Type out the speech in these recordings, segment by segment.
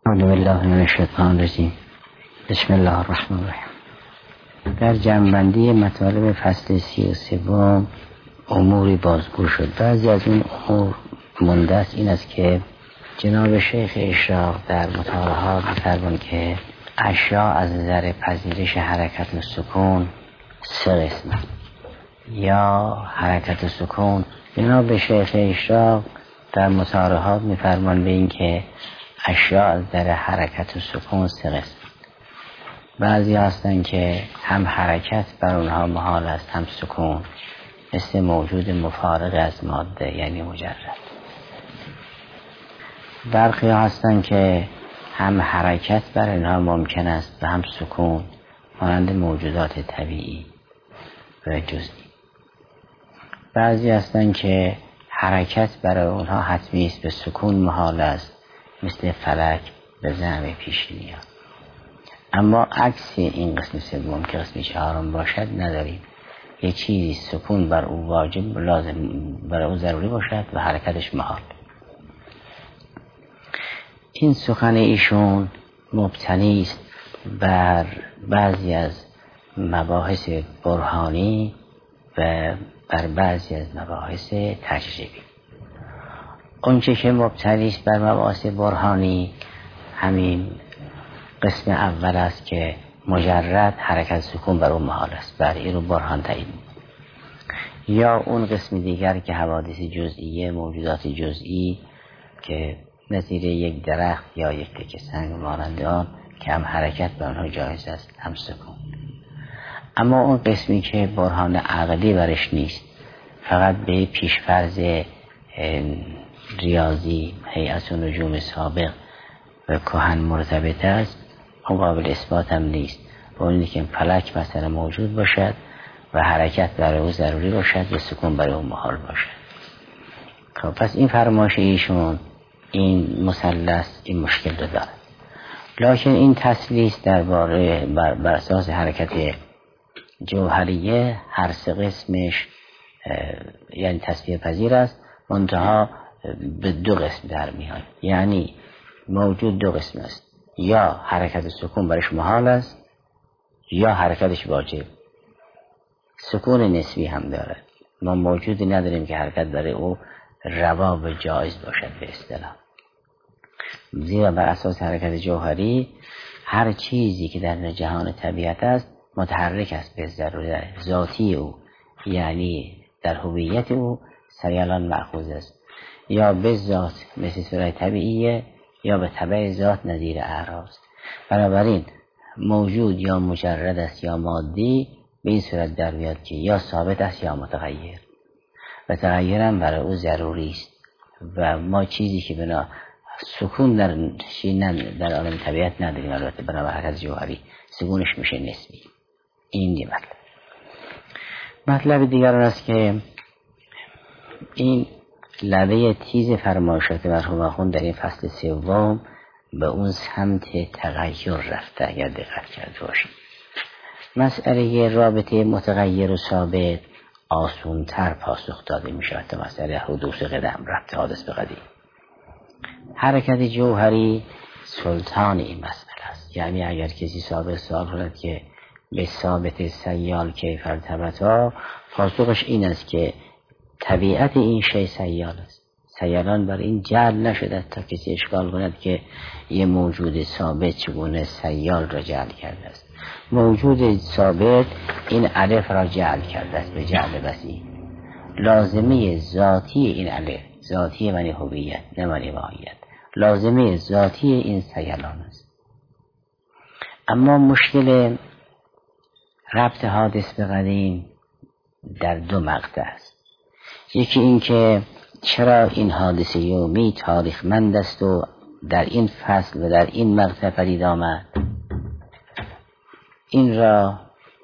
اعوذ بالله من الشیطان الرجیم. بسم الله الرحمن الرحیم. در جمع‌بندی مطالب فصل 33 اموری بازگو شد. بعضی از این امور مونده است. این است که جناب شیخ اشراق در مطالعات می‌فرمایند که اشیاء از نظر پذیرش حرکت و سکون سه قسم یا حرکت و سکون. جناب شیخ اشراق در مطالعات می‌فرمایند به این که اشیاء از نظر حرکت و سکون سه قسم. بعضی هستند که هم حرکت بر اونها محال است هم سکون، مثل موجود مفارق از ماده یعنی مجرد. برخی هستند که هم حرکت بر اونها ممکن است و هم سکون، مانند موجودات طبیعی و جزئی. بعضی هستند که حرکت برای اونها حتمی است و سکون محال است، مثل فلک به زعم پیشینی‌ها. اما عکس این قسم سوم که قسم چهارم باشد نداریم. یه چیزی سکون بر او واجب لازم بر او ضروری باشد و حرکتش محال. این سخن ایشون مبتنی است بر بعضی از مباحث برهانی و بر بعضی از مباحث تجربی. اونچه که مبتنی است بر مباحث برهانی همین قسم اول است که مجرد حرکت سکون بر اون محال است، برای این رو برهان تایید. یا اون قسم دیگر که حوادث جزئیه، موجودات جزئی که نظیر یک درخت یا یک تکه سنگ مانند آن که هم حرکت بر آنها جایز است هم سکون. اما اون قسمی که برهان عقلی برش نیست، فقط به پیشفرض ریاضی، هیئت نجوم سابق و کهن مرتبط است، اون قابل اثبات هم نیست. اونی که فلک مثلا موجود باشد و حرکت برای او ضروری باشد و سکون برای او محال باشد. خب پس این فرمایش ایشون این مثلث این مشکل رو دارد. لکن این تسلیث درباره بر اساس حرکت جوهریه هر سه قسمش یعنی تسلیه پذیر است، منتها به دو قسم در میاد. یعنی موجود دو قسم است، یا حرکت سکون برش محال است یا حرکتش واجب. سکون نسبی هم دارد. ما موجودی نداریم که حرکت برای او روا و جایز باشد به اصطلاح. زیرا بر اساس حرکت جوهری هر چیزی که در جهان طبیعت است متحرک است به ضرورت ذاتی او، یعنی در هویت او سریالان مأخوذ است، یا به ذات مثل صورت طبیعیه یا به تبع ذات نظیر اعراض. بنابراین موجود یا مجرد است یا مادی به این صورت در میاد که یا ثابت است یا متغیر و تغییرم برای او ضروری است. و ما چیزی که بنا سکون در عالم طبیعت نداریم. البته بنا به حرکت جوهری سکونش میشه نسبی. این دی مطلب دیگر است که این لبه تیز فرمایشات مرحوم آخوند در این فصل سوم به اون سمت تغییر رفته. اگر دقت کرده باشید مسئله رابطه متغیر و ثابت آسونتر پاسخ داده می شود تا مسئله حدوث قدم، ربط حادث به قدیم. حرکت جوهری سلطان این مسئله است. یعنی اگر کسی ثابت سوال کند که به ثابت سیال کیف ارتبطا، پاسخش این است که طبیعت این شی سیال است. سیالان بر این جعل نشده تا کسی اشکال کند که یه موجود ثابت چگونه سیال را جعل کرده است. موجود ثابت این الف را جعل کرده است به جعل وسیع. لازمه ذاتی این الف، ذاتی معنی هویت نه معنی ماهیت، لازمه ذاتی این سیالان است. اما مشکل ربط حادث به قدیم در دو مقطع است. یکی این که چرا این حادثه یومی تاریخمند است و در این فصل و در این مقطع پدید آمد. این را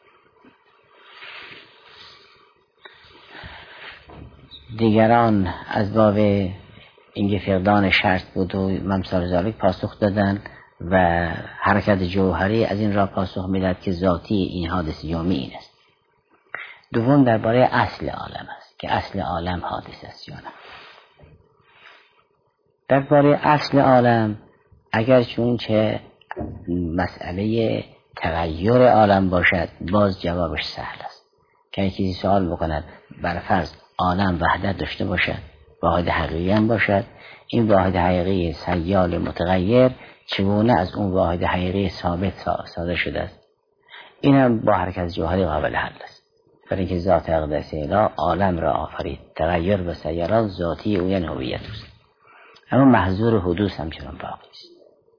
دیگران از باب اینکه فقدان شرط بود و ممثال ذالک پاسخ دادن و حرکت جوهری از این را پاسخ میداد که ذاتی این حادثه یومی این است. دوم درباره اصل عالم است که اصل عالم حادث است یا نه. درباره اصل عالم اگر چون چه مسئله تغییر عالم باشد باز جوابش سهل است. که کسی سوال بکند بر فرض عالم وحدت داشته باشد، واحد حقیقی هم باشد، این واحد حقیقی سیال متغیر چگونه از اون واحد حقیقی ثابت ساده شده است؟ این هم با حرکت جوهری قابل حل است. برای اینکه ذات اقدس اله عالم را آفرید، تغییر و سیارات ذاتی او یعنی هویت است، اما محظور حدوث همچنان باقی است.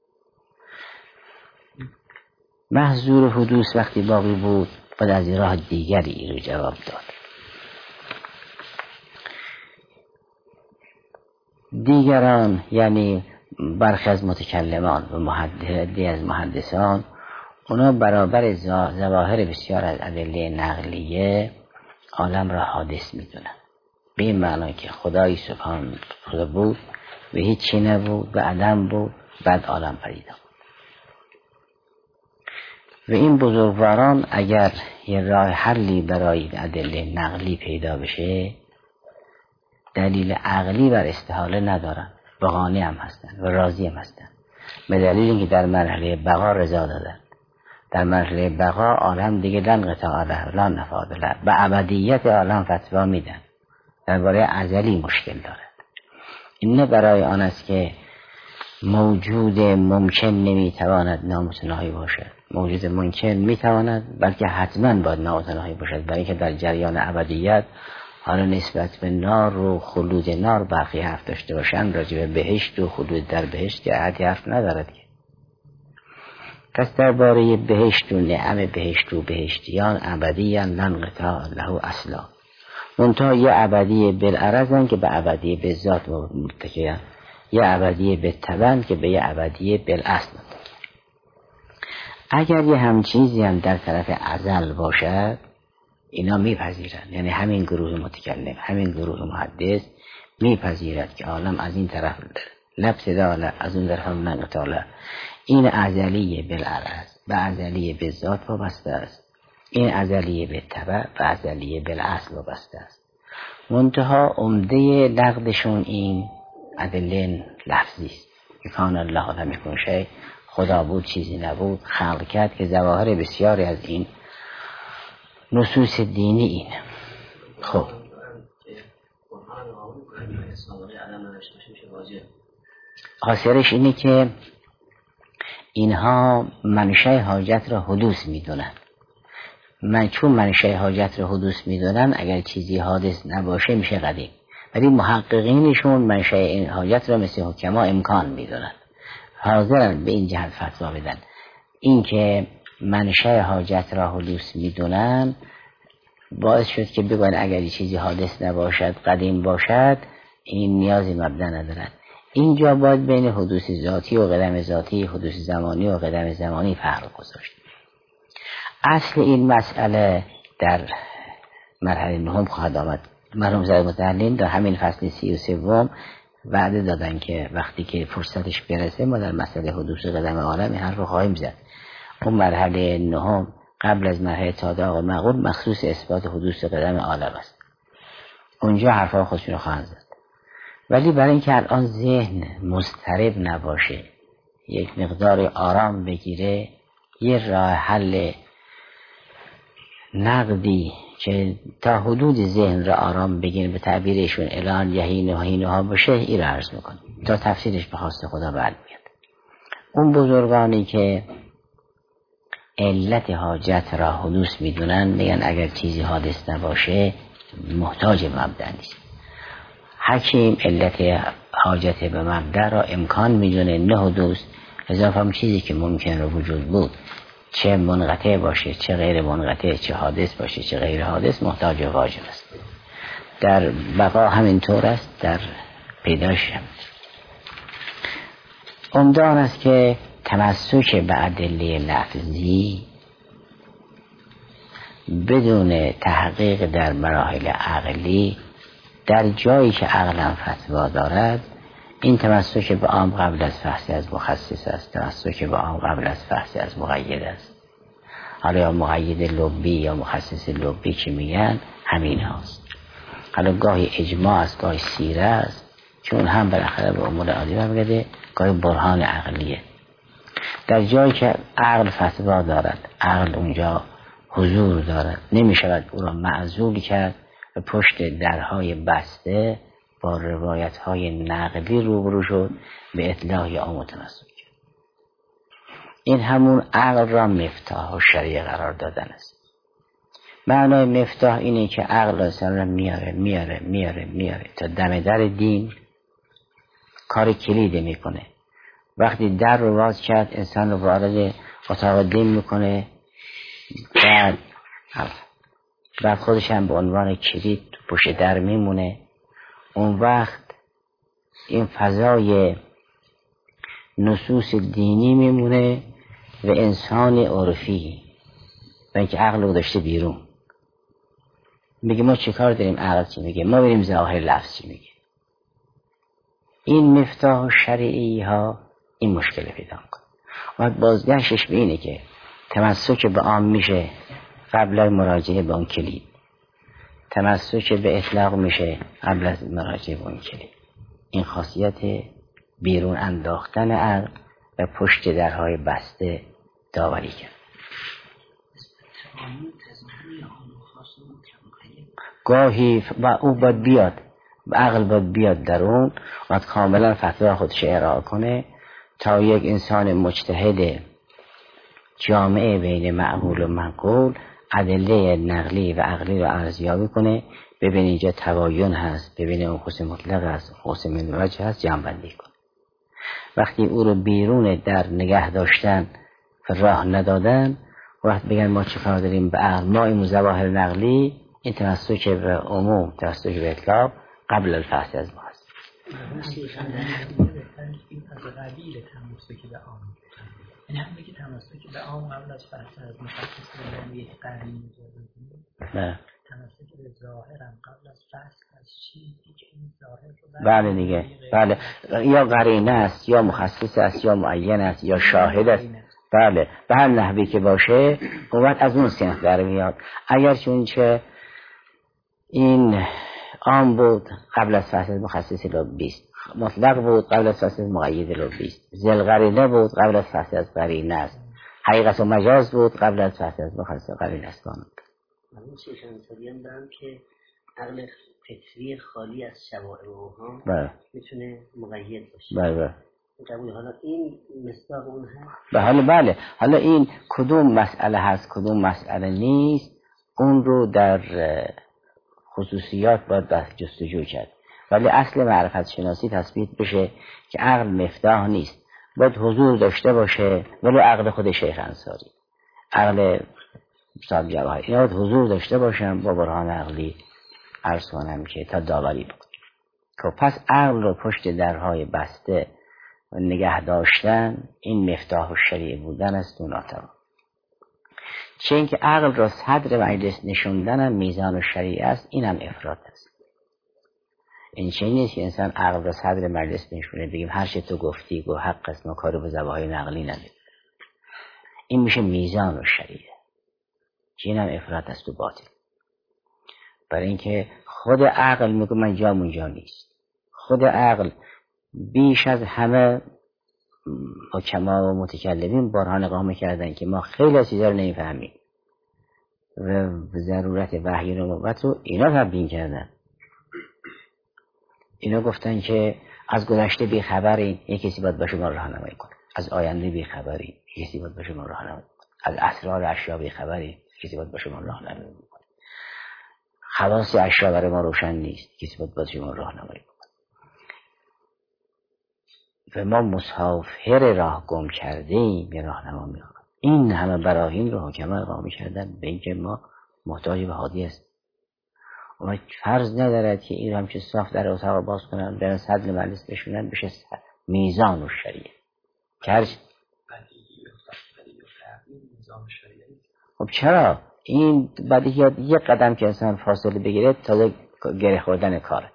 محظور حدوث وقتی باقی بود باید از راه دیگری رو جواب داد. دیگران یعنی برخی از متکلمان و محددی از محدثان، اونا برابر ظواهر بسیار از ادله نقلیه عالم را حادث میدونن، به این معنی که خدای سبحان خدا بود و هیچی نبود و عدم بود، بعد عالم پیدا. و این بزرگواران اگر یه راه حلی برای ادله نقلی پیدا بشه دلیل عقلی بر استحاله ندارن و قانع هم هستن و راضی هم هستن، به دلیل اینکه در مرحله بقا رضا دادن. در مرحله بقا عالم دیگه لن قطع له لا نفاد له، به ابدیت عالم فتوا میدن، درباره ازلی مشکل دارد. این برای آن است که موجود ممکن نمیتواند نامتناهی باشد، موجود ممکن میتواند بلکه حتما باید نامتناهی باشد، برای که در جریان ابدیت حالا نسبت به نار و خلود نار برخی حرف داشته باشند، راجع به بهشت و خلود در بهشت که احدی حرف ندارد که. پس درباره بهشت و نعم بهشت و بهشتیان ابدیان لن قطع له اصلا، منتها یه ابدی بالعرضن که به ابدی به ذات متکیان، یه ابدی به تبن که به یه ابدی بالاصل متکیان. اگر یه همچیزی هم در طرف ازل باشد اینا میپذیرن، یعنی همین گروه متکلم، همین گروه محدث میپذیرد که عالم از این طرف لبتداله، از اون طرف هم نقطاله. این ازلیه بالعرض و ازلیه به ذات وابسته است، این ازلیه به تبع و ازلیه بالاصل وابسته است. منتها عمده نقدشون این ادله لفظی است که کان الله لم یکن شیء، خدا بود چیزی نبود، خلق کرد، که ظواهر بسیاری از این نصوص دینی این. خب حاصلش اینه که اینها منشأ حاجت را حدوث میدونن. چون منشأ حاجت را حدوث میدونن اگر چیزی حادث نباشه میشه قدیم، ولی محققینشون منشأ این حاجت را مثل حکما امکان میدونن، حاضرن به این جهت فتوا بدن. این که منشأ حاجت را حدوث میدونن باعث شد که بگن اگر چیزی حادث نباشد قدیم باشد این نیازی مبدا ندارد. اینجا باید بین حدوث ذاتی و قدم ذاتی، حدوث زمانی و قدم زمانی فرق گذاشت. اصل این مسئله در مرحله نهم خواهد آمد. مرحوم زاهد متعلم در همین فصل 33 وعده دادن که وقتی که فرصتش برسه ما در مسئله حدوث قدم عالم هر رو خواهیم زد. اون مرحله نهم قبل از مرحله تاداق و معقول مخصوص اثبات حدوث قدم عالم است، اونجا حرفا خودشون رو خواهند زد. ولی برای اینکه الان ذهن مضطرب نباشه، یک مقدار آرام بگیره، یه راه حل نقدی که تا حدود ذهن را آرام بگیره، به تعبیرشون الان یهین و هینوها باشه، این را عرض میکنه تا تفسیرش به خواست خدا بعد میاد. اون بزرگانی که علت حاجت را حدوث میدونن میگن اگر چیزی حادث نباشه محتاج مبدأ نیست. حکیم علت حاجت به مبدأ را امکان میدونه نه حدوث، اضافه هم چیزی که ممکن رو وجود بود، چه منقطع باشه چه غیر منقطع، چه حادث باشه چه غیر حادث، محتاج واجب است. در بقا همین طور است، در پیداش هم. عمده آن است که تمسک به ادله لفظی بدون تحقیق در مراحل عقلی در جایی که عقلا فتوا دارد، این تمسک به عام قبل از فحص از مخصص است، تمسک به عام قبل از فحص از مقید است. حالا یا مقید لبی یا مخصص لبی که میگن همین هاست. حالا گاهی اجماع است، گاهی سیره است چون هم بالاخره به امور عادی برمیگرده، گاهی برهان عقلیه. در جایی که عقل فتوا دارد، عقل اونجا حضور دارد، نمیشود او را معزول کرد و پشت درهای بسته با روایت‌های نقلی روبرو شد به اطلاع عام متمسک کرد. این همون عقل را مفتاح و شریعه قرار دادن است. معنای مفتاح اینه که عقل انسان را میاره تا دم در دین کار کلید میکنه. وقتی در رو باز کرد انسان رو وارد اتاق دین میکنه، بعد خودش هم به عنوان کلید پشت در میمونه. اون وقت این فضای نصوص دینی میمونه و انسان عرفی و اینکه عقل رو داشته بیرون. میگه ما چه کار داریم؟ عقل چی میگه؟ ما بریم ظاهر لفظ چی میگه. این مفتاح شرعی ها این مشکل پیدا میکنه. و بازگشتش به اینه که تمسک به عام میشه قبل از مراجعه به اون کلید، تمسک به اطلاق میشه قبل از مراجعه به اون کلید. این خاصیت بیرون انداختن عقل و پشت درهای بسته داوری کرد. گاهی و او باید بیاد، عقل باید بیاد درون و کاملا فتوا خودش ارائه کنه تا یک انسان مجتهد جامعه بین معقول و منقول ادله نقلی و عقلی رو ارزیابی کنه، ببین اینجا تباین هست، ببین اون خصوص مطلق هست، خصوص من وجه هست، جمع بندی کنه. وقتی او رو بیرون در نگه داشتن راه ندادن، وقت بگن ما چه کار داریم به عقل، ما این ظواهر نقلی، این تمسک به عموم، تمسک به اطلاق قبل الفحص از ما هست. این از قبیل تمسک به عام، یعنی هم بگی تمسک به عام قبل از فحص از مخصص به یک قرینه جدیدی، تمسک به ظاهرم قبل از فحص از چیزی که این ظاهر رو بله دیگه، بله، یا قرینه است یا مخصص است یا معین است یا شاهد است، بله، به هر نحوی که باشه قوت از اون صنف در میاد. اگر چون که این عام بود قبل از فحص مخصص لب 20، مطلق بود قبل از فحص مقید لب 20، ذل قرینه بود قبل از فحص از قرینه است، حقیقت و مجاز بود قبل از فحص از مخصص قرینه است. اون شیشانساری هم دارم که عقل فطری خالی از شوائب و اوهام میتونه مقید باشه. بله. حالا این مصداق اون هست؟ بله. حالا این کدوم مسئله هست کدوم مسئله نیست، اون رو در خصوصیات باید بحث جستجو کرد. ولی اصل معرفت شناسی تثبیت بشه که عقل مفتاح نیست، باید حضور داشته باشه. ولی عقل خود شیخ انصاری، عقل صاحب جواهر، اینا باید حضور داشته باشن با برهان عقلی عرض کنم که تا داوری بکن. خب پس عقل رو پشت درهای بسته و نگه داشتن این مفتاح و شریع بودن است و ناتوان. چه اینکه عقل را صدر مجلس نشوندن هم میزان و شریع است، این هم افراط است. این چه نیست که انسان عقل را صدر مجلس نشونه بگیم هر چه تو گفتی گو حق است، ما کار به ذبایح نقلی نداریم. این میشه میزان و شریع، که این هم افراط است و باطل. برای اینکه خود عقل میگه من جام اونجا نیست. خود عقل بیش از همه حکما و متکلمین برهان اقامه کردن که ما خیلی از چیزا رو نمیفهمیم و ضرورت وحی و نبوت رو اینا تبیین کردن. اینا گفتن که از گذشته بیخبرین، یک کسی باید به شما راهنمایی کنه. از آینده بیخبرین، یک کسی باید به شما راهنمایی کنه. از اسرار اشیا بیخبرین، کسی باید به شما راهنمایی کنه. خواص اشیا برای ما روشن نیست، کسی باید به شما راهنمایی کنه. و ما مسافر راه گم کردیم یه راهنما میخواد. این همه براهین رو حکما اقامه کردن به اینکه ما محتاج به هادی است. و فرض ندارد که این همچه صاف در اتاق باز کنن در صدر مجلس بشونن بشه میزان و شریعه. خب چرا؟ این بعد یک قدم که انسان فاصله بگیره تا گره خوردن کاره.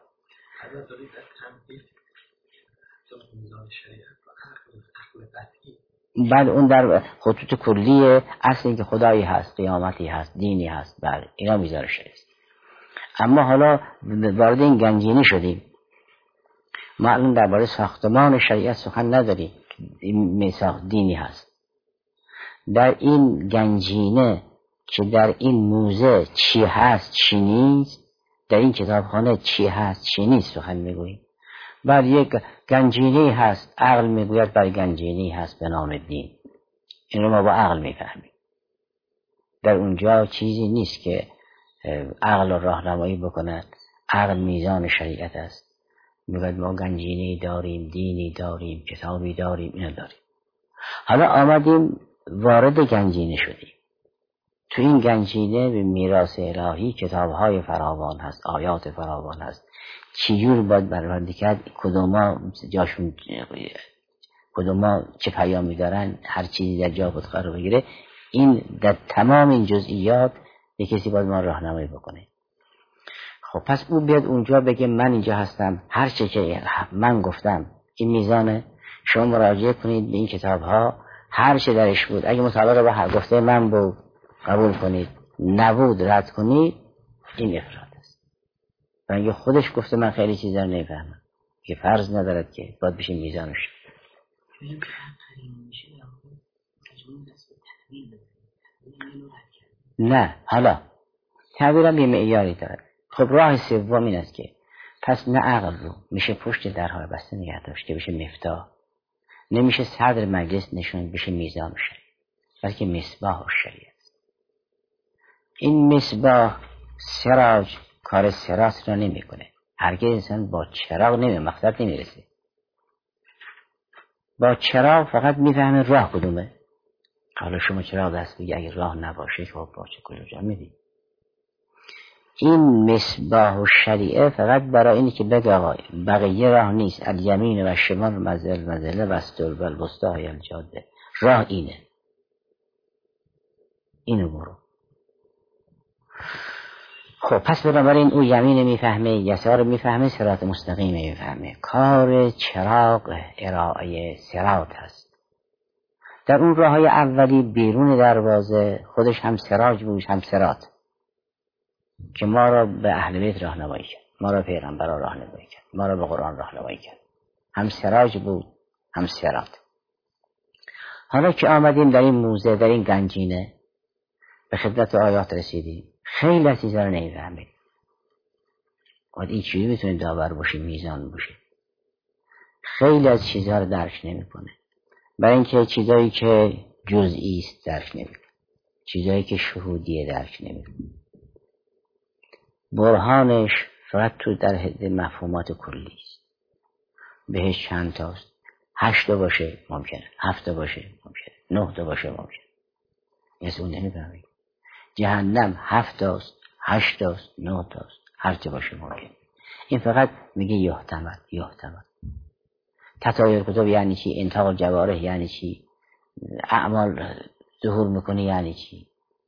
بعد اون در خطوط کلیه اصل این که خدایی هست، قیامتی هست، دینی هست، بله اینا میزان شریعه است. اما حالا وارد این گنجینه شدیم ما الان درباره ساختمان شریعت سخن نداریم، این میثاق دینی هست. در این گنجینه که در این موزه چی هست چی نیست، در این کتابخانه چی هست چی نیست سخن میگوییم. بعد یک گنجینه هست، عقل میگوید بر گنجینه هست به نام دین، این رو ما با عقل میفهمیم. در اونجا چیزی نیست که عقل رو راهنمایی بکند. عقل میزان شریعت است، میگوید ما گنجینه داریم، دینی داریم، کتابی داریم، اینو داریم. حالا آمدیم وارد گنجینه شدیم. تو این گنجینه به میراث الهی کتاب‌های فراوان هست، آیات فراوان هست. چجور باید برآورده کرد، کدوما جاشون، کدوما چه پیامی دارن، هر چیزی در جا خود قرار بگیره. این در تمام این جزئیات یک کسی باید ما راهنمایی بکنه. خب پس او بیاد اونجا بگه من اینجا هستم، هر چه که من گفتم این میزانه، شما مراجعه کنید به این کتاب‌ها، هر چه درش بود اگه مطابق با هر گفته من بود قبول کنید، نبود رد کنید. این افراد است. و اگه خودش گفته من خیلی چیزا رو نمیفهمم، که فرض ندارد که باید بشه میزانش. نه، حالا تعبیرم یه معیاری داره. خب راه سوم این است که پس نه عقل رو میشه پشت درهای بسته نگه داشت که بشه مفتاح، نمیشه صدر مجلس نشون بشه میزان شریعت، بلکه مصباح شریعت. این مصباح سراج کار سراج را نمیکنه. هرگز انسان با چراغ مقصد نمیرسه. با چراغ فقط میفهمه راه کدومه. حالا شما چراغ دست بگی اگه راه نباشه خب باشه کجا میدی. این مصباح و شریعه فقط برای اینی که بگه آقای بقیه راه نیست، الیمین و شمال مزله و استربل الوسطی الجاده، راه اینه، اینو برو. خب پس بنابراین او یمین میفهمه، یسار میفهمه، صراط مستقیم میفهمه. کار چراغ ارائه صراط هست. در اون راههای اولی بیرون دروازه خودش هم سراج بود هم صراط که ما را به اهل بیت راهنمایی کرد، ما را پیغمبران راهنمایی کرد، ما را به قرآن راهنمایی کرد. هم سراج بود هم صراط. حالا که آمدیم در این موزه، در این گنجینه، به خدمت آیات رسیدیم، خیلی از چیزا رو نمیفهمیم. این چیزی میتونه داور باشه، میزان باشه. خیلی از چیزها رو درک نمیکنه. برای اینکه چیزایی که جزئی است درک نمیکنه، چیزایی که شهودیه درک نمیکنه. برهانش فقط تو در حد مفهومات کلی است. بهش چند تاست؟ 8 تا باشه ممکنه، 7 تا باشه ممکنه، 9 تا باشه ممکنه. اون نمیفهمید. جهنم 7 تاست، 8 تاست، 9 تاست، هر چه باشه ممکنه. این فقط میگه یحتمل. تطایر کتب یعنی چی؟ انتاق جوارح یعنی چی؟ اعمال ظهور میکنه یعنی چی؟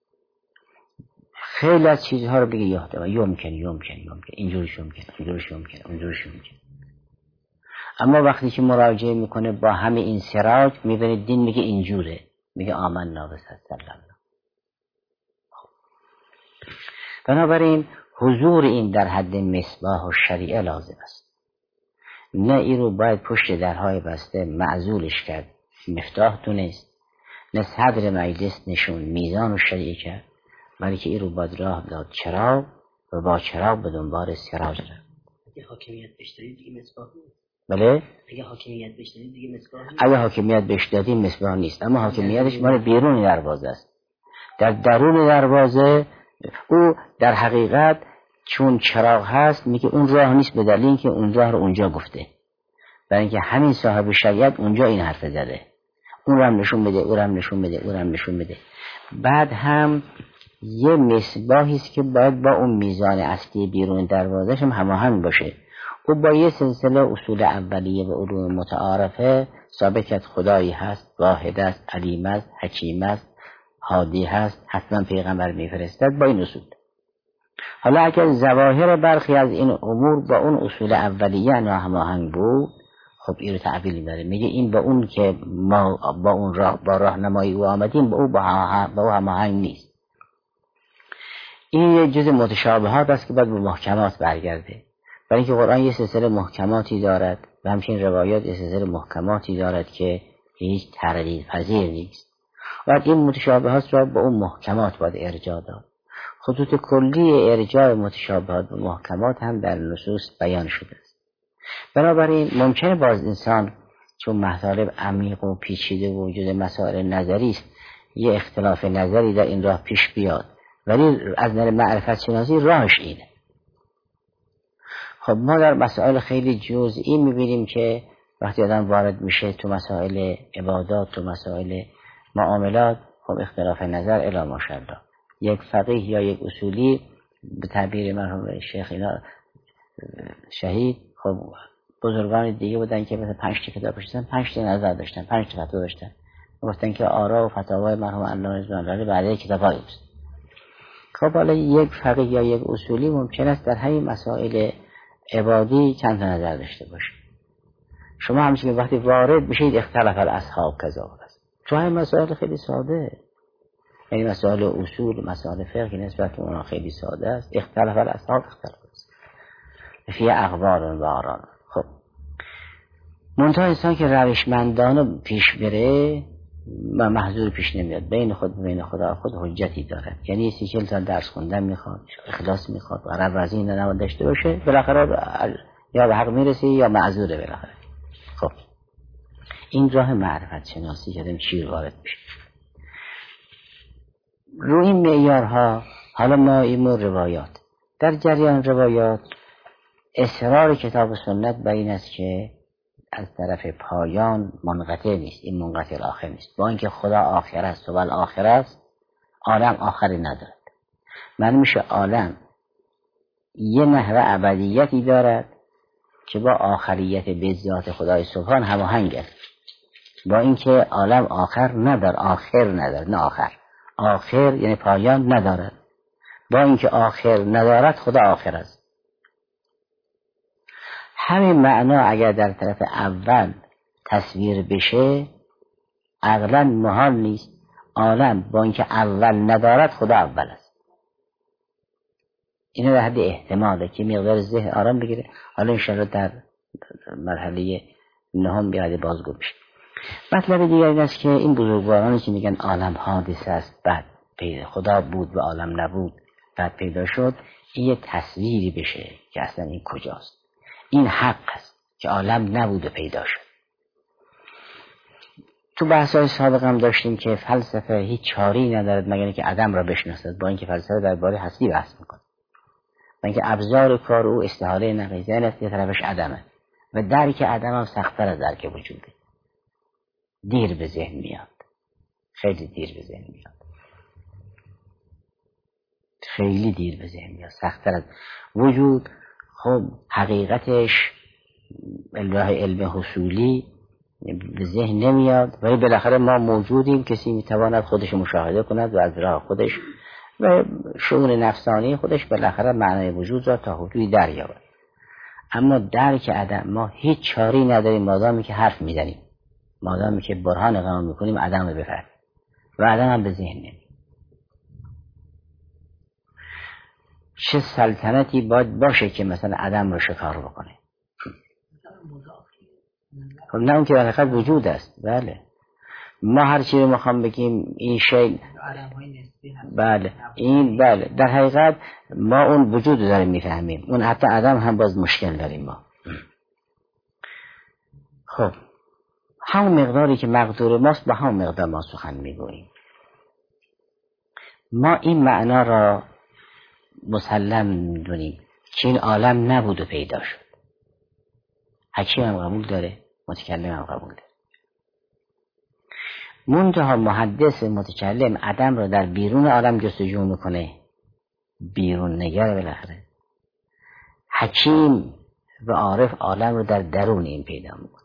خیلی از چیزها رو بگه یحتمل، یمکن، اینجوریش ممکنه. اما وقتی که مراجعه میکنه با همه این سراج، میبینه دین میگه اینجوره، میگه آمنا بصدق. بنابراین حضور این در حد مصباح و شریعه لازم است. نه این رو باید پشت درهای بسته معزولش کرد، مفتاح دونست، نه صدر مجلس نشون میزان و شریعه کرد، بلکه این رو باید راه داد چراغ و با چراغ به دنبال سراج رفت. اگه حاکمیت بشترید دیگه مصباح نیست. بله؟ اگه حاکمیت بشترید دیگه مصباح نیست. اگه حاکمیت بشترید مصباح نیست، اما حاکمیتش مال بیرون دروازه است. در درون دروازه او در حقیقت چون چراغ هست میگه اون راه نیست، به دلیل اینکه اون راه رو اونجا گفته. برای اینکه همین صاحب شریعت اونجا این حرف زده، اون رو هم نشون بده. بعد هم یه مصباحی است که باید با اون میزان اصلی بیرون دروازه‌ش هم هماهنگ باشه. او با یه سلسله اصول اولیه و علوم متعارفه ثابت کرد خدایی هست، واحد است، علیم است، حکیم است، هادی هست، حتما پیغمبر میفرستد، با این اصول. حالا اگر ظواهر برخی از این امور با اون اصول اولیه ناهماهنگ بود، خب این رو تعبیل می‌بره، میگه این با اون که ما با اون با راهنمایی او آمدیم با او هماهنگ نیست. این یه جز متشابهات است که باید به محکمات برگرده. برای اینکه قرآن یه سلسله محکماتی دارد و همچنین روایات سلسله محکماتی دارد که هیچ تردید پذیر نیست و این متشابهات را به اون محکمات باید ارجاع داد. خطوط کلی ارجاع متشابهات به محکمات هم در نصوص بیان شده است. بنابراین ممکنه باز انسان چون مطالب عمیق و پیچیده و وجود مسائل نظری است یه اختلاف نظری در این راه پیش بیاد، ولی از نظر معرفت شناسی راهش اینه. خب ما در مسائل خیلی جزئی میبینیم که وقتی آدم وارد میشه تو مسائل عبادات، تو مسائل معاملات، خب اختلاف نظر الا ماشاءالله. یک فقیه یا یک اصولی به تعبیر مرحوم شیخ اینا شهید، خب بزرگان دیگه بودن که مثلا 5 تا کتاب داشتن، 5 تا نظر داشتن، 5 تا فتوا داشتن، گفتن که آرا و فتاوای مرحوم علامه زمان‌رانی بعد کتابای است. خب حالا یک فقیه یا یک اصولی ممکن است در همین مسائل عبادی چند تا نظر داشته باشه. شما همچنین وقتی وارد بشید اختلاف الاصحاب کذا است. تو همین مسائل خیلی ساده، یعنی مسائل اصول، مسائل فقهی نسبت به اونها خیلی ساده است. اختلاف الاصحاب اختلاف است فی اقوال و آرا. خب منتها انسان که روشمندانه پیش بره و محظور پیش نمیاد، بین خدا خود حجتی داره، یعنی 30-40 سال درس خوندن میخواد، اخلاص میخواد، غرض از این نماد داشته باشه، بالاخره یا به حق میرسی یا معذوره بالاخره. خب این راه معرفت شناسی که چی وارد میشه روی این معیارها. حالا ما این روایات، در جریان روایات اصرار کتاب و سنت بر این است که از طرف پایان منقطع نیست، این منقطع آخر نیست، با اینکه خدا آخر است و آخر است، عالم آخری ندارد. من میشه عالم یه نحوه ابدیتی دارد که با آخریت به ذات خدای سبحان هماهنگ است، با اینکه عالم آخر ندارد، نه آخر یعنی پایان ندارد، با اینکه آخر ندارد خدا آخر است. همین معنا اگر در طرف اول تصویر بشه عقلاً محال نیست عالم با اینکه اول ندارد خدا اول است. اینه در حد احتماله که مقدار ذهن آرام بگیره. حالا انشاءالله در مرحله نهم بیاد بازگو بشه. مطلب دیگر این است که این بزرگوارانی که میگن عالم حادثه است بعد پیدا خدا بود و عالم نبود بعد پیدا شد، این یه تصویری بشه که اصلا این کجاست. این حق است که عالم نبود و پیدا شد. تو بحث‌های سابق هم داشتیم که فلسفه هیچ چاری ندارد مگر اینکه عدم را بشناسد، با اینکه فلسفه درباره هستی بحث میکنه، با اینکه ابزار کار او استحاله نقیضه است، یه طرفش عدمه و درک عدم هم سخت‌تر از درک وجوده. دیر به ذهن میاد، خیلی دیر به ذهن میاد، خیلی دیر به ذهن میاد، سخت‌تر از وجود. خب حقیقتش علم حصولی به ذهن نمیاد، ولی بالاخره ما موجودیم، کسی میتواند خودش مشاهده کند و از راه خودش و شعور نفسانی خودش بالاخره معنای وجود را تا حدودی دریابد. اما درک عدم ما هیچ چاری نداریم مادامی که حرف میزنیم، مادامی که برهان قائم میکنیم عدم رو بفرد و عدم هم به ذهن نمیاد. چه سلطنتی باید باشه که مثلا عدم رو شکار بکنه؟ خب نه، اون که در حقیقت وجود است. بله ما هر چی رو میخوام بگیم این شی، بله این، بله در حقیقت ما اون وجود رو داریم میفهمیم، اون حتی عدم هم باز مشکل داریم ما. خب همون مقداری که مقدور ماست با همون مقدار ما سخن میگوییم. ما این معنا را مسلم میدونیم که این عالم نبود و پیدا شد. حکیم هم قبول داره، متکلم هم قبول داره. منتها محدث متکلم عدم رو در بیرون عالم جستجو میکنه، بیرون نگر بالاخره. حکیم و عارف عالم رو در درون این پیدا میکنه،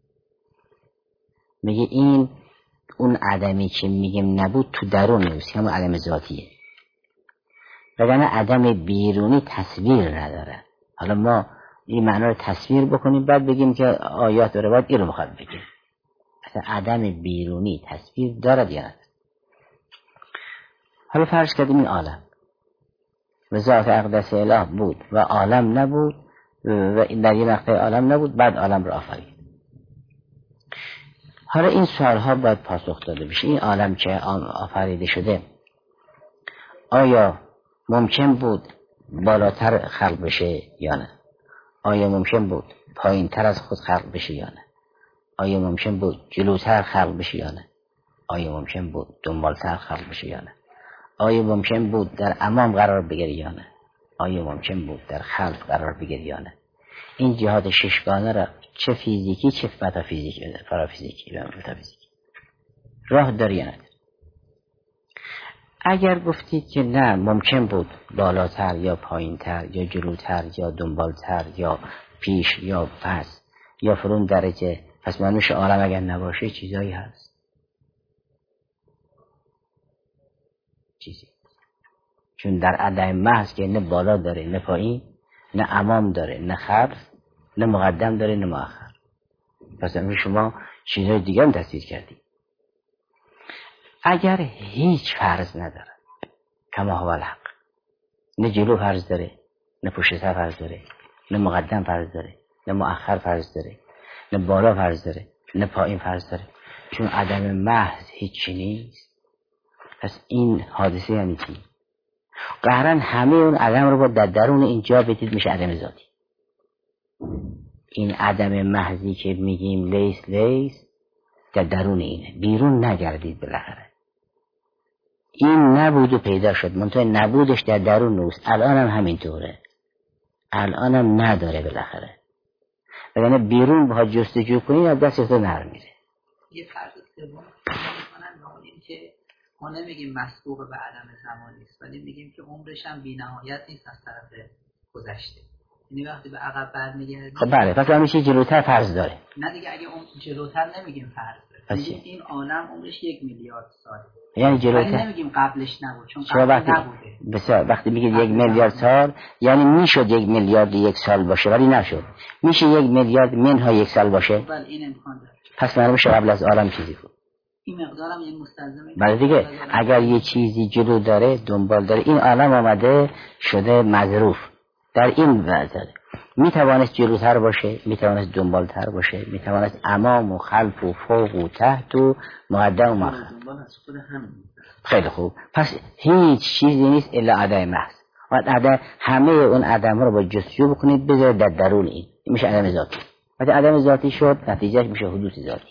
میگه این اون عدمی که میگیم نبود تو درون نیست، همون عدم ذاتیه، وگرنه عدم بیرونی تصویر نداره. حالا ما این معنا رو تصویر بکنیم بعد بگیم که آیات و روایات این رو میخواد بگیم. اصلا عدم بیرونی تصویر دارد یا نه؟ حالا فرض کردیم این عالم و ذات اقدس اله بود و عالم نبود و در یه مقطع عالم نبود، بعد عالم را آفرید. حالا این سوال ها باید پاسخ داده بشه. این عالم که آفریده شده آیا ممکن بود بالاتر خلق بشه یا نه؟ آیا ممکن بود پایین تر از خود خلق بشه یا نه؟ آیا ممکن بود جلوتر خلق بشه یا نه؟ آیا ممکن بود دنبالتر خلق بشه یا نه؟ آیا ممکن بود در امام قرار بگیره یا نه؟ آیا ممکن بود در خلف قرار بگیره یا نه؟ این جهات ششگانه را چه فیزیکی چه متافیزیکی پارافیزیکی و متافیزیکی راه داره یا نه؟ اگر گفتید که نه ممکن بود بالاتر یا پایینتر یا جلوتر یا دنبالتر یا پیش یا پس یا فرون درجه، پس معنیش عالم اگر نباشه چیزایی هست. چیزی چون در عدم محض که نه بالا داره نه پایین، نه امام داره نه خلف، نه مقدم داره نه مؤخر، پس امروز شما چیزهای دیگه هم تصدیق کردید. اگر هیچ فرض نداره کما هو الحق، نه جلو فرض داره نه پشت سر فرض داره، نه مقدم فرض داره نه مؤخر فرض داره، نه بالا فرض داره نه پایین فرض داره، چون عدم محض هیچی نیست، پس این حادثه یعنی چی؟ قهرن همه اون عدم رو با در درون اینجا بدید میشه عدم ذاتی. این عدم محضی که میگیم لیس در درون اینه، بیرون نگردید بالاخره. این نبود و پیدا شد، منتها نبودش در درون نوست، الان هم همینطوره، الان هم نداره بالاخره، وگرنه بیرون با جستجو کنید از دست تو نر میره. یه فرض سوم میکنن این که ما نمیگیم مسبوق به عدم زمانی است، ولی میگیم که عمرش هم بی‌نهایت نیست از طرف گذشته، یعنی وقتی به عقب برمیگردیم. خب بله، پس همیشه جلوتر فرض داره. نه دیگه، اگه اون جلوتر نمیگیم فرض داره، میگیم این عالم عمرش 1 میلیارد ساله، یعنی جلوتر نمیگیم قبلش نبود، چون قبل نبوده. بسیار وقتی میگید 1 میلیارد سال یعنی میشد 1 میلیارد 1 سال باشه ولی نشد، میشه 1 میلیارد منها 1 سال باشه. بله این امکان داره. پس معلومه قبل از عالم چیزی بود. این مقدارم یه مستلزمه. بله دیگه، اگر یه چیزی جلو داره دنبال داره، این عالم آمده شده مظروف در این وضع، میتوانست جلوتر باشه، میتوانست دنبالتر باشه، میتوانست امام و خلف و فوق و تحت و مقدم و مؤخر. خیلی خوب، پس هیچ چیزی نیست الا عدم محض. عدم، همه اون عدم رو با جستجو بکنید بذارید در درون این میشه عدم ذاتی. وقتی عدم ذاتی شد نتیجهش میشه حدوث ذاتی،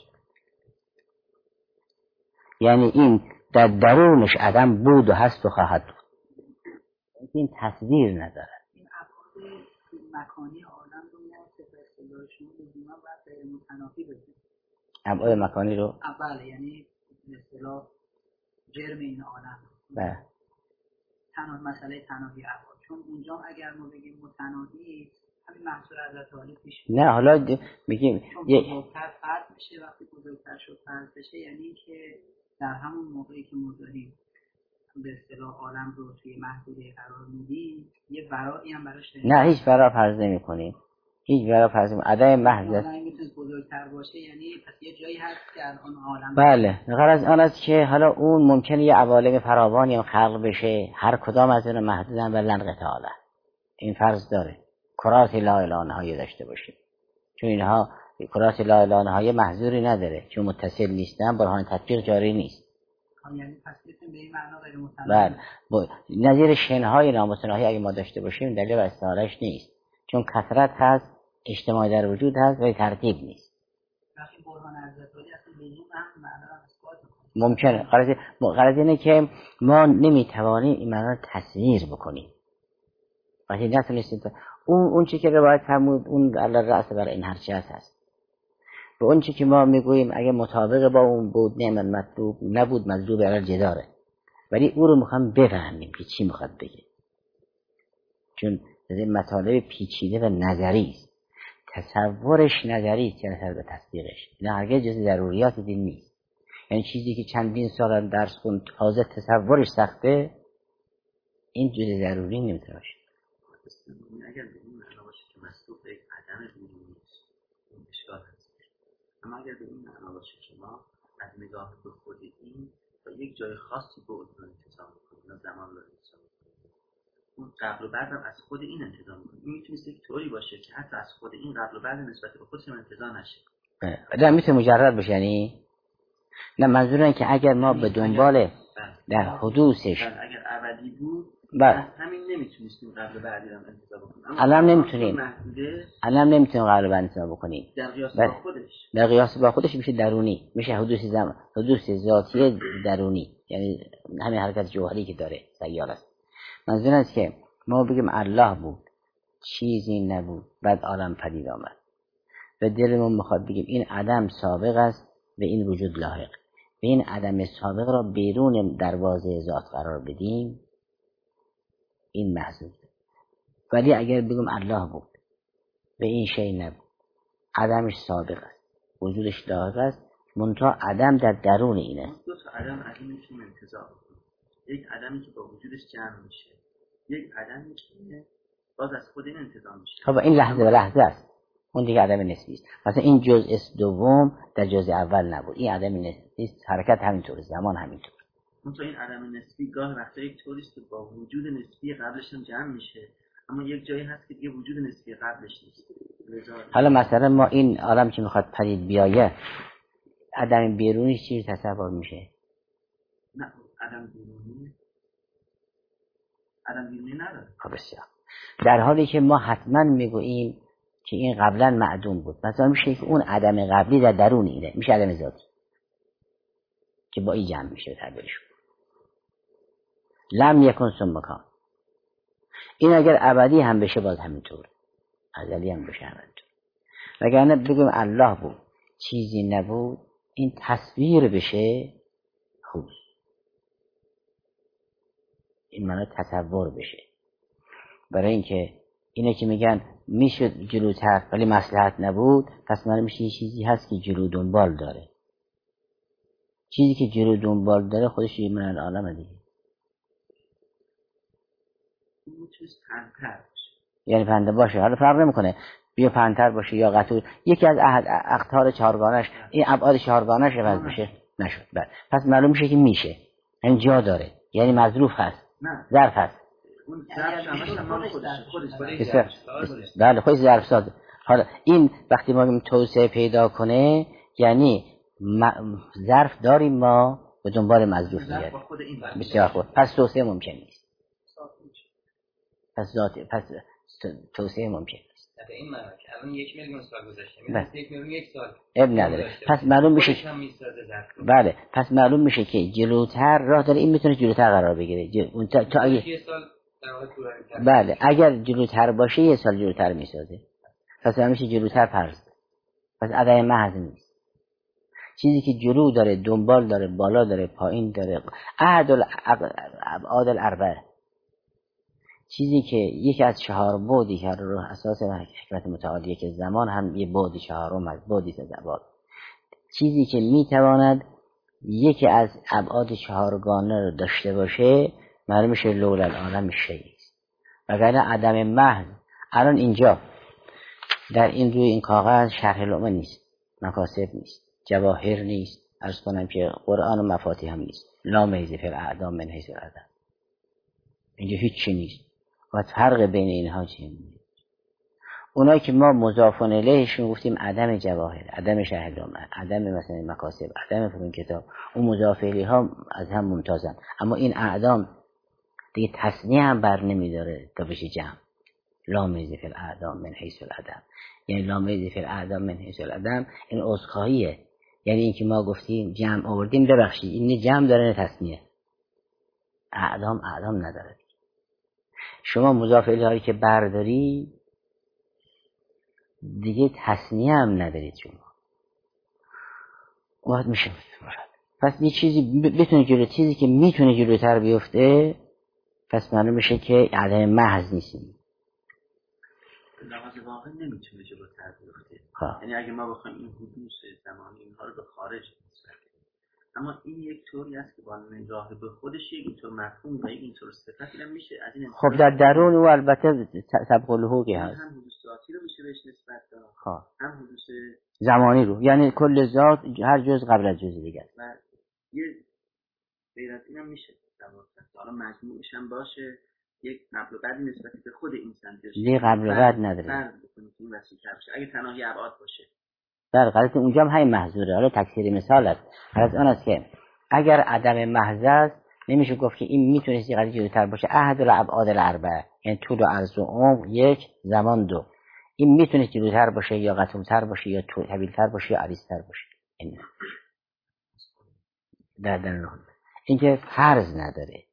یعنی این در درونش عدم بود و هست و خواهد بود، این تصویر نداره. این ابعاد مکانی عالم رو ما به اصطلاح شما لزوما باید غیر متنافی بزنیم. ابعاد مکانی رو بله، یعنی به اصطلاح جرم این عالم. بله. مسئله تناهی ابعاد، چون اونجا اگر ما بگیم متناهی همین محصول حضرت عالی پیش نه، حالا میگیم بزرگتر فرض میشه. وقتی بزرگتر شد فرض بشه یعنی که در همون موقعی که ما داریم به اصطلاح عالم رو توی محدوده قرار میدیم یه برایی هم براش نه، هیچ برا فرض نمی کنیم، هیچ برا فرض نمی کنیم. عدم محض میتونه بزرگتر باشه، یعنی پس یه جایی هست که الان عالم بله، غرض آن است که حالا اون ممکنه یه عوالم فراوانی هم خلق بشه، هر کدام از اون محدودن و لن تعالی. این فرض داره کرات لا اله نهایی داشته باشیم، چون اینها کرات لا اله نهایی محظوری نداره، چون متصل نیستن برهان تطبیق جاری نیست. یعنی پس میتونه به این معنا غیر متناهی. بله، نظیر شنهای نامتناهی اگه ما داشته باشیم دلیل بر استعارهش نیست، چون کثرت هست، اجتماع در وجود هست ولی ترتیب نیست. وقتی برهان حضرت علی اصلا لزوم هم معنا رو اثبات ممکنه. غرض اینه که ما نمیتوانیم این معنا رو تصویر بکنیم. وقتی نتونستیم اون چی که روایت فرمود اون علی رأس بر این هر چی هست. و اون چی که ما میگوییم اگه مطابق با اون بود نعم المطلوب، نبود مطلوب علی جداره، ولی او رو میخوام بفهمیم که چی میخواد بگه، چون این مطالب پیچیده و نظری است. تصورش نظری است یعنی سر به تصدیقش، نه هرگز جز ضروریات دین نیست. یعنی چیزی که چندین سال درس خوند تازه تصورش سخته، این جز ضروری نمیتونه باشه. اگر به این معنا باشه که مسلوب یک عدم بیرونی نیست، این اشکال هست. اما اگر به این معنا باشه که ما از نگاه به خود این با یک جای خاصی به اون اتصال میکنیم، نه زمان رو اتصال میکنیم، اون قبل و بعدم از خود این انتزاع میکنه. این میتونه یک طوری باشه که حتی از خود این قبل و بعد نسبت به خودش انتزاع نشه. نه میتونه مجرد باشه، یعنی نه منظور اینه که اگر ما به دنبال در حدوثش اگر ابدی بود همین نمیتونستیم قبل و بعدی هم انتزاع بکنیم. الان نمیتونیم قبل و بعد انتزاع بکنیم. در قیاس با خودش، در قیاس با خودش میشه درونی، میشه حدوث زمان، حدوث ذاتی درونی، یعنی همین حرکت جوهری که داره سیال است. منظور است که ما بگیم الله بود چیزی نبود بعد عالم پدید آمد و دلمون میخواد بگیم این عدم سابق است و این وجود لاحق، و این عدم سابق را بیرون دروازه ذات قرار بدیم، این محض. ولی اگر بگیم الله بود و این شی نبود، عدمش سابق است، وجودش لاحق است، منتها عدم در درون اینه. دو تا عدم از این میتونیم انتزاع بکنیم. یک عدمی که با وجودش جمع میشه، یک عدمی که باز از خود این انتزاع میشه. خب این لحظه به لحظه است، اون دیگه عدم نسبی است. مثلا این جزء دوم در جزء اول نبود، این عدم نسبی است. حرکت همینطور، زمان همینطور. منتها این عدم نسبی گاه وقتا یک طوری است که با وجود نسبی قبلش هم جمع میشه، اما یک جایی هست که دیگه وجود نسبی قبلش نیست. حالا مثلا ما این عالم که میخواد پدید بیایه، عدم بیرونی چیز تصور میشه؟ نه، عدم بیرونی نداره. خب بسیار. در حالی که ما حتما میگوییم که این قبلا معدوم بود، مثلا میشه که اون عدم قبلی در درون اینه، میشه عدم ذاتی که با این جمع میشه تعبیرش. لم یکن ثم کان، این اگر ابدی هم بشه باز همینطور، ازلی هم بشه همینطور. وگرنه بگیم الله بود چیزی نبود، این تصویر بشه خوب، این معنی تصور بشه. برای اینکه اینه که میگن میشد جلوتر ولی مصلحت نبود، پس معنی میشه یه چیزی هست که جلو دنبال داره. چیزی که جلو دنبال داره خودش یه من عالمه دیگه. یعنی پنده باشه، حالا فرق نمیکنه بیا پنتر باشه یا قطور، یکی از اقطار چهارگانش، این ابعاد چهارگانش عوض بشه نشد. پس معلوم میشه که میشه، این جا داره، یعنی مظروف هست، ظرف هست. بله خودش ظرف ساز. حالا این وقتی ما میگیم توسعه پیدا کنه، یعنی ظرف داریم ما به دنبال مظروف میاد. بسیار خوب، پس توسعه ممکن نیست. پس توسعه ممکن نیست. این معنی که الان 1 میلیون سال گذشته، میگه 1 میلیون یک سال اب نداره. پس معلوم میشه بله، پس معلوم میشه که جلوتر راه داره، این میتونه جلوتر قرار بگیره. اون تا اگه بله اگر جلوتر باشه 1 سال جلوتر میسازه، پس میشه جلوتر فرض. پس عدم محض نیست. چیزی که جلو داره، دنبال داره، بالا داره، پایین داره، ابعاد الاربعه، چیزی که یکی از 4 بعدی که رو اساس حکمت متعالیه که زمان هم یه بعد 4م از بعدی از ابعاد، چیزی که میتواند یکی از ابعاد 4گانه رو داشته باشه، معلوم میشه لولا العالم شیء است. وگرنه عدم محض الان اینجا در این روی این کاغذ شرح لعمه نیست، مکاسب نیست، جواهر نیست، عرض کنم که قرآن و مفاتیح هم نیست، لا میز فی الاعدام من حیث العدم، اینجا هیچ چی نیست. و فرق بین اینها چیه؟ اونایی که ما مضافون الیهشون گفتیم عدم جواهر، عدم شرح لعمه، عدم مثلا مکاسب، عدم فلان کتاب، اون مضاف الیه ها از هم ممتازن. اما این اعدام دیگه تصنیه هم بر نمیداره تا بشه جمع. لا میز فی الاعدام من حیث العدم، یعنی لا میز فی الاعدام من حیث العدم این عذرخواهیه، یعنی این که ما گفتیم جمع آوردیم ببخشید، این جمع داره نه تصنیه. اعدام نداره. شما مضاف الیه هایی که برداری دیگه تصنیه هم ندارید شما، وقت میشه مراد. پس یه چیزی بتونه جلو، چیزی که میتونه جلوتر بیفته، پس معلوم میشه که عدم محض نیستیم. لحاظ واقع نمیتونه جلوتر بیفته. یعنی اگه ما بخوایم این حدوث زمانی اینها رو به خارج بسازیم، اما این یک طوری است که با نگاه به خودش اینطور مفهوم و اینطور صفتی هم میشه از این. خب در درون او البته سبق الحقوقی هست، هم حدوث ذاتی رو میشه بهش نسبت داد، هم حدوث زمانی رو، یعنی کل ذات هر جز قبل از جز دیگه است. و یه غیر از این هم میشه در واقع حالا مجموعش هم باشه، یک قبل و بعدی نسبت به خود انسان داشته. دیگه قبل و بعد نداره. اگه تناهی ابعاد باشه. در غلط اونجا هم همین محظوره. حالا تکثیر مثال است. غلط آن است که اگر عدم محض است نمیشه گفت که این میتونه یه قضیه جلوتر باشه. احد الابعاد الاربعه، یعنی طول و عرض و عمق یک، زمان دو. این میتونه جلوتر باشه یا قطع‌تر باشه یا طویل‌تر باشه یا عریض‌تر باشه. این در این که فرض نداره.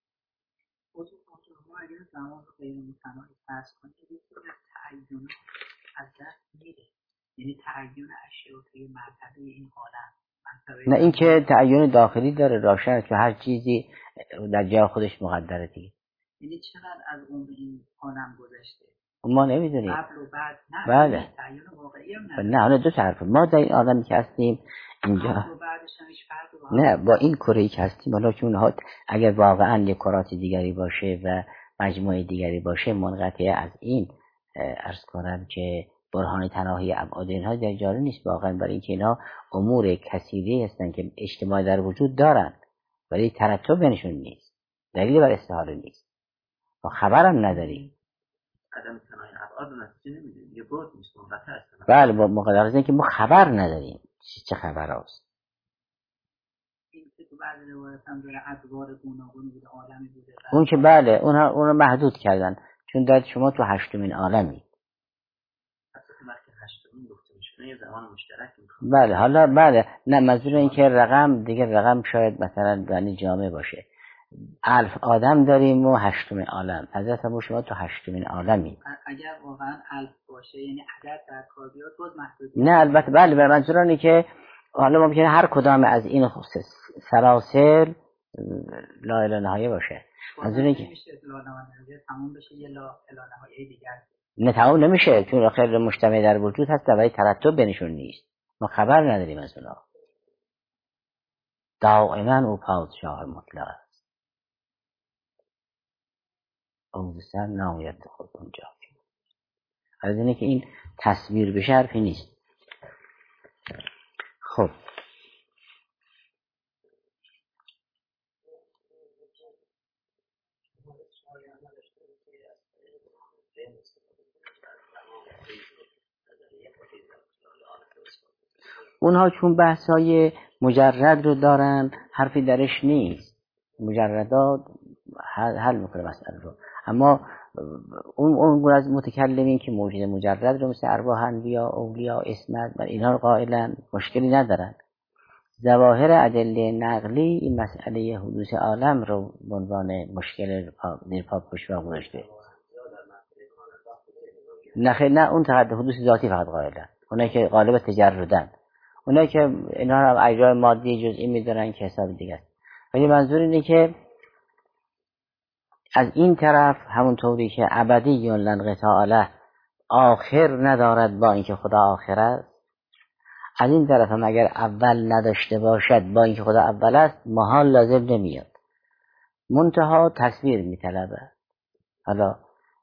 اگر زمان غیر متناهی فرض کنید تعین از دست میره، یعنی تعین اشیاء توی مرتبه این عالم. نه این که تعین داخلی داره، روشنه که هر چیزی در جای خودش مقدره دیگه. یعنی چقدر از عمر این عالم گذشته ما نمیدونیم. قبل و بعد نه. بله. تعین واقعی هم نه حالا دو طرف. ما در این عالمی که هستیم اینجا قبل و بعدش هیچ فرقی نه با این کره‌ای که هستیم. حالا چون ها اگر واقعا یک کرات دیگری باشه و مجموعه دیگری باشه منقطع از این عرض کنم که برهان تناهی ابعاد اینها در جاری نیست واقعا، برای اینکه اینها امور کثیری هستن که اجتماع در وجود دارن ولی ترتب بینشون نیست، دلیل بر استحاله نیست، ما خبرم نداریم. عدم تناهی ابعاد نتیجه نمیده، یه بود نیست، منقطع است. بله با مقدار اینکه ما خبر نداریم چه خبر است. این که تو بعضی روایت هم داره ادوار گوناگون بوده، عالمی بوده. اون که بله اون محدود کردن چون در شما تو هشتمین عالمی. زمان مشترک بله حالا بله نه منظور این که رقم دیگه رقم شاید مثلا یعنی جامع باشه. 1000 آدم داریم و هشتمین عالم. حضرت ابو شما تو هشتمین عالمی. اگر واقعا 1000 باشه یعنی عدد در کار بیاد باز محدود. نه البته بله منظور اینه که حالا ممکنه هر کدام از این سلاسل لا اله نهایه باشه. منظور اینه که لا نهایه تموم بشه یه لا اله نهایه دیگر نه تمام نمیشه چون آخر مجتمع در وجود هست ولی ترتب بینشون نیست. ما خبر نداریم از اونا. دائما او پادشاه مطلق است. اون بسر نامیت خود اونجا. از اینه که این تصویر به حرفی نیست. خب اونها چون بحثای مجرد رو دارن حرفی درش نیست، مجردات حل میکنه مسئله رو. اما اون گروه از متکلمین که موجود مجرد رو مثل ارواح انبیا اولیا اسمت و اینها رو قائلن مشکلی ندارن. ظواهر ادله نقلی این مسئله حدوث عالم رو به عنوان مشکل در پا پشت گذاشته. نه اون تقدم حدوث ذاتی فقط قائلن، اونایی که غالب تجردن، اونایی که اینها رو اجزای مادی جزئی می‌دونن که حساب دیگه است. ولی منظور اینه که از این طرف همونطوری که ابدی لن انقطاع له آخر ندارد با اینکه خدا آخر است، از این طرف هم اگر اول نداشته باشد با اینکه خدا اول است محال لازم نمیاد، منتها تصویر میطلبه. حالا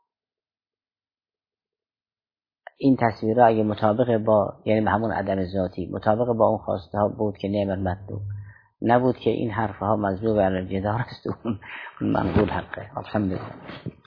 این تصویرها اگه مطابق با یعنی همون عدم ذاتی مطابق با اون خواسته ها بود که نعم المطلوب نبود که این حرفها مذلوب علی الجدار است و منقول حقه. الحمدلله.